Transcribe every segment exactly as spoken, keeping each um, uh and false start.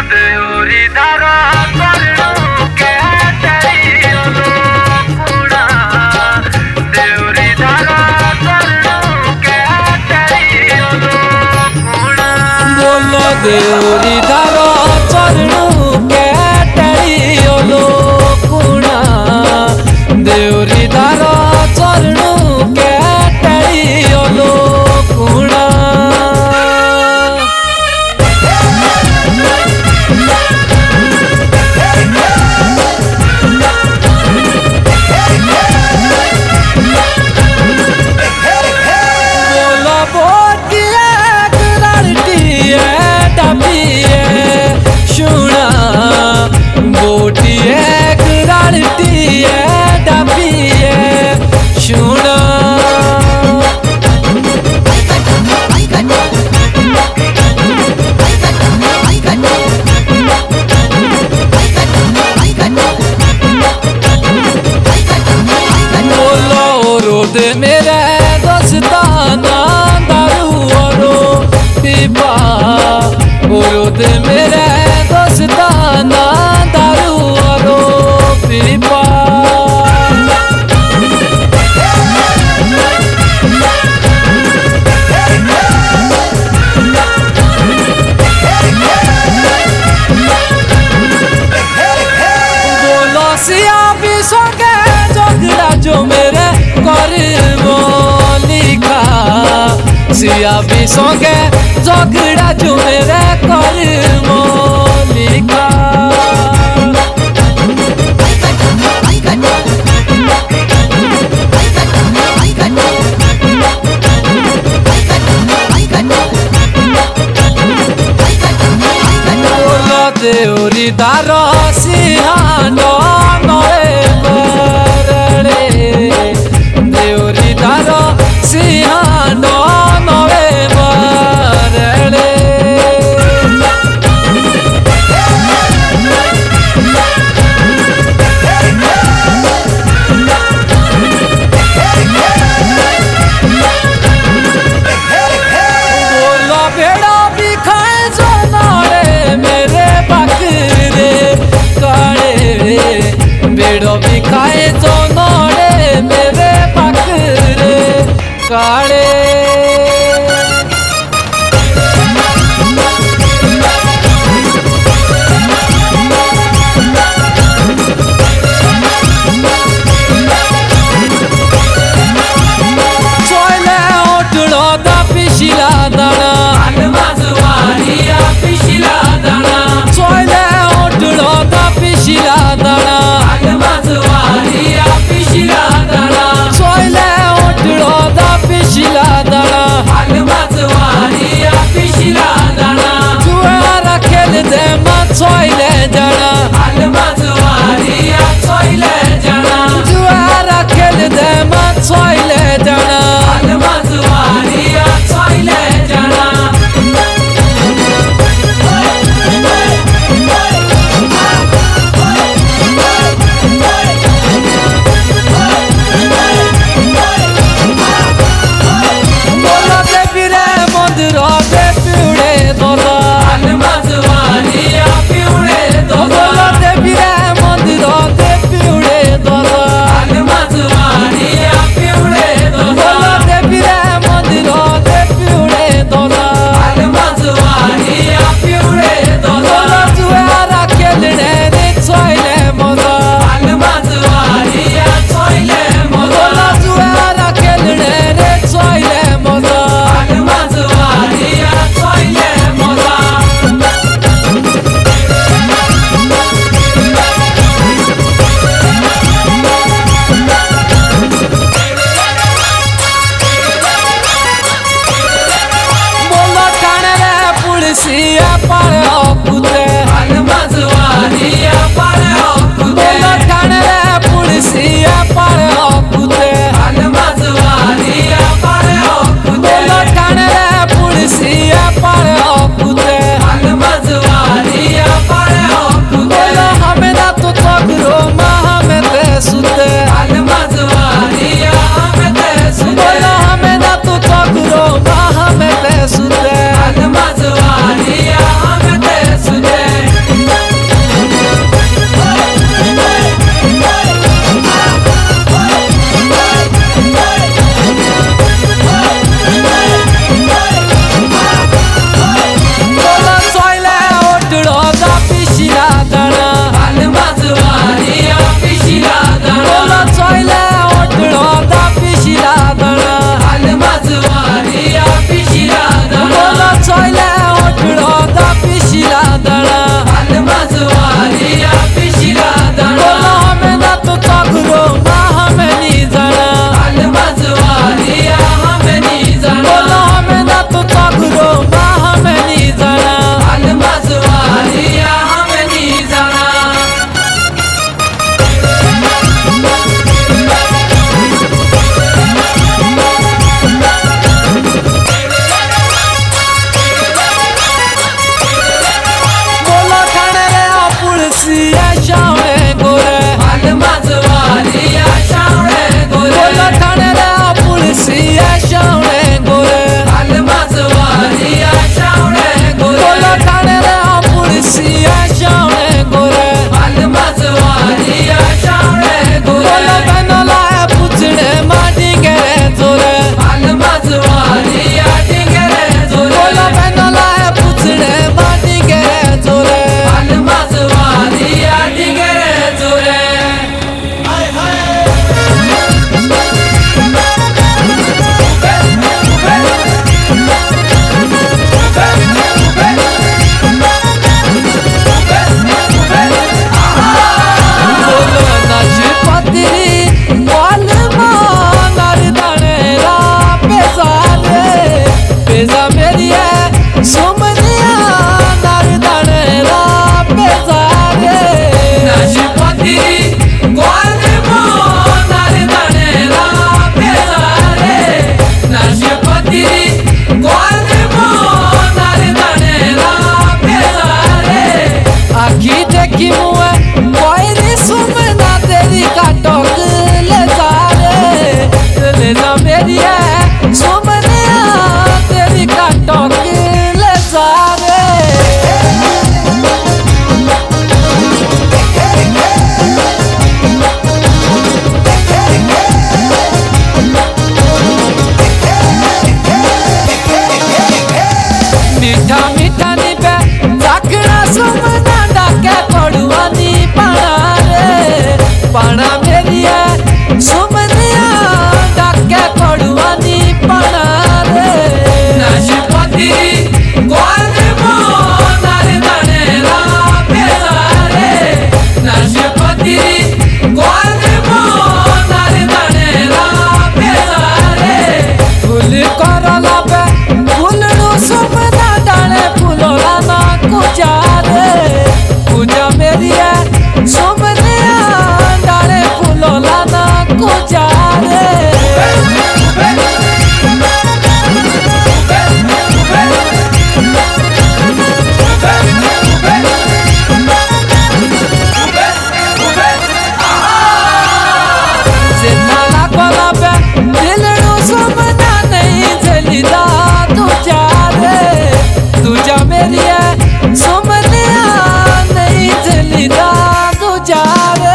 देउरी धारा चरणों के चरियोलो कुड़ा देउरी धारा चरणों के चरियोलो कुड़ा बोलो देउरी धारा चरणों के चरियोलो कुड़ा देउरी धारा चरणों के चरियोलो कुड़ा दे मेरे दोस्ताना दारू औरो पीपा बोलो दे मेरे दोस्ताना दारू औरो पीपा बोलो सिया भी सोगे झगड़ा जो मेरे लिखा सिया भी सोगे झगड़ा जो मेरे कर्म लिखा बोलो देउरी धारा सिंहानो नए बरड़े देउरी धारा सिंहानो नवे बरड़े बोलो भेड़ा भी खाए जो नाड़े मेरे बकरे काड़े भेड़ो भी खाए जो नाड़े मेरे बकरे काड़े चोले उठड़ो दा पिछला दाना अलमाजवारिया पिछला दाना चोले उठड़ो दा पिछला दाना अलमाजवारिया पिछला दाना चोले उठड़ो दा पिछला दाना अलमाजवारिया पिछला दाना जुआरा खेल दे मां चोले जाना अलमाजवारिया चोले जाना जुआरा खेल दे मां चोले जाना अलमाजवारिया चोले जाना बोलो देवी रे मंदिर दे पिउड़े दोला अलमाजवारिया पिउड़े दोला बोलो देवी रे मंदिर दे पिउड़े दोला अलमाजवारिया पिउड़े दोला बोलो देवी रे मंदिर दे पिउड़े दोला अलमाजवारिया पिउड़े दोला बोलो जुआरा खेलने रे चोले मजा अलमाजवारिया चोले बोलो मोला जुआरा खेलने रे चोले मजा अलमाजवारिया चोले मोला बोलो ठाणे रे पुलिसिया पार कुते अलमाजवारिया पारे कुते बोलो ठाणे रे पुलिसिया पार कुते अलमाजवारिया पारे कुते बोलो ठाणे रे पुलिसिया पार कुते अलमाजवारिया पारे कुते बोलो हमें ना तो तगरो माँ हमें ते सुते अलमाजवारिया हमें ते सुते बोलो हमें ना तो तगरो माँ हमें ते सुते अलमाजवारिया हमें ते सुते पुलसिया शावणे गोरे बाल मजवारिया शावणे गोरे बोला थाने रे पुलसिया शावणे गोरे बाल मजवारिया शावणे गोरे बोला थाने रे पुलसिया शावणे गोरे बाल मजवारिया शावणे गोरे बोला बनला पुछड़े माटी के जोरे बाल मजवारिया टिंगरे जोरे बोला बनला पुछड़े माटी के जोरे बाल मजवारिया टिंगरे जोरे बोलो नाशपति वाल मानर दाने रा पेजारे पेजा मेरी है सुमनिया नर दाने रा पेजारे नाशपति ग्वाल मोनार दानेरा पेजारे नाशपति ग्वाल मोनार दानेरा पेजारे आखी देखी मुए कोई नी सुमना तेरी काटोक ले जारे ले जा मेरी है सुमनिया तेरी काटोक ले जारे मीठा मीठा निबे जाकड़ा सुमना डाके पड़ुआ नी पाना रे पाना मेरी है सुमनिया डाके पड़ुआ नी पाना रे नाशपति ग्वाल मोनार दानेरा पेजारे नाशपति ग्वाल मोनार दानेरा पेजारे फूल करला पे फूलड़ू सुमना डाले फूलोला ना कुजा रे कुजा मेरी है सुमनिया डाले फूलोला ना कुजा रे जितना कोला पे दिलड़ू सुमना नहीं जलीदा तुझा रे तुझा मेरी है सुमनिया नहीं जलीदा तुझा रे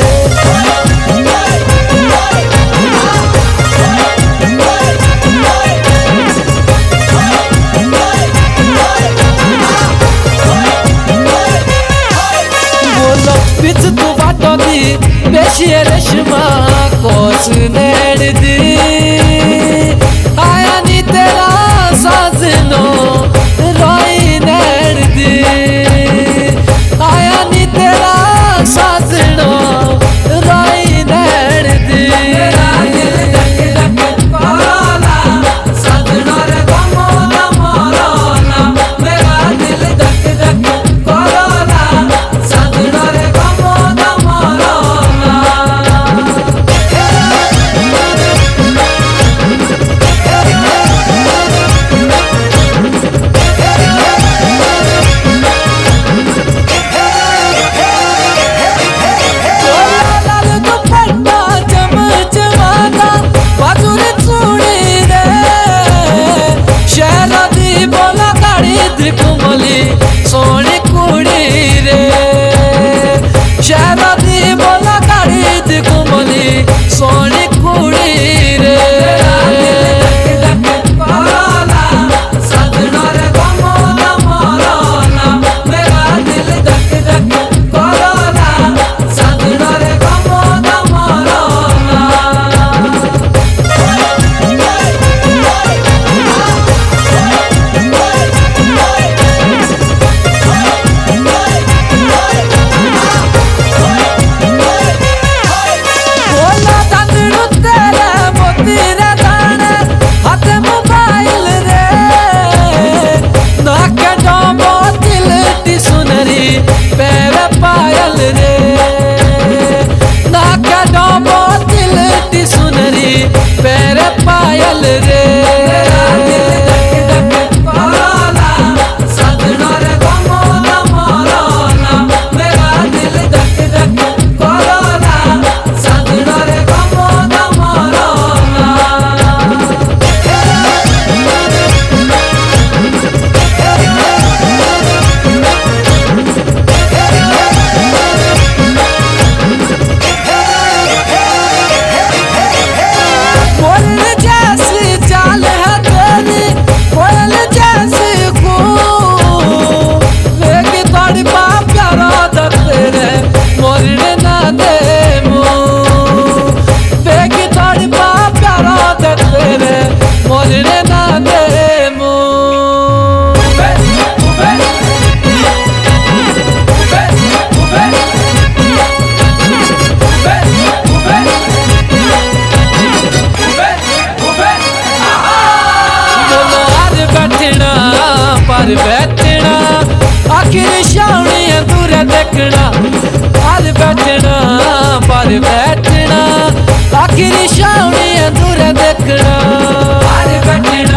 बोलो पिच तू बाटो दी बेशी रेशमा कोस नेड़ दी आया नी तेरा साजनो रोई नेड़ दी आया नी तेरा साजनो रोई नेड़ दी मेरा दिल धक धक कोरोना सजना रे गमो गमोरोना मेरा दिल धक धक कोरोना सजना रे गमो गमोरोना लाल दुपट्टा चमचमाता बाजूरी चुडी रे शहरा दी बोला गाडी त्रिकुमली सोनी कुडी रे शहरा दी बोला गाडी त्रिकुमली सोनी कुडी रे कोरोना सजना रे गमो गमोरोना मेरा दिल धक धक कोरोना सजना रे गमो गमोरोना बैठना आखिर शावनी दूर देखना पर बैठना पर बैठना आखिर शावनी दूर देखना पर बैठना